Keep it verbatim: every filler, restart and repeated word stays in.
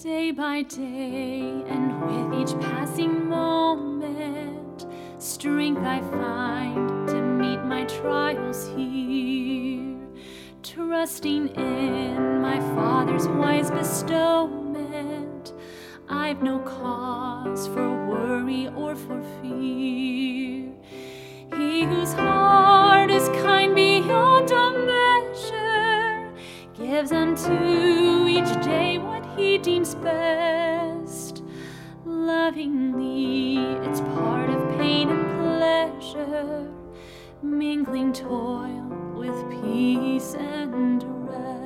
Day by day, and with each passing moment, strength I find to meet my trials here. Trusting in my Father's wise bestowment, I've no cause for worry or for fear. He whose heart is kind beyond a measure gives unto each day what he deems best. Lovingly, it's part of pain and pleasure, mingling toil with peace and rest.